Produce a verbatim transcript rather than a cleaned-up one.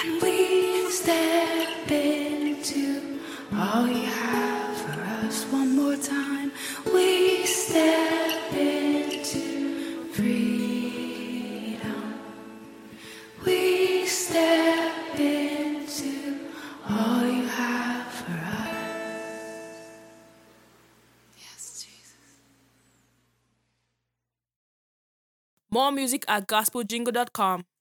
And we step into all you have for us. One more time. We step into freedom. We step into all you have for us. Yes, Jesus. More music at gospel jingle dot com.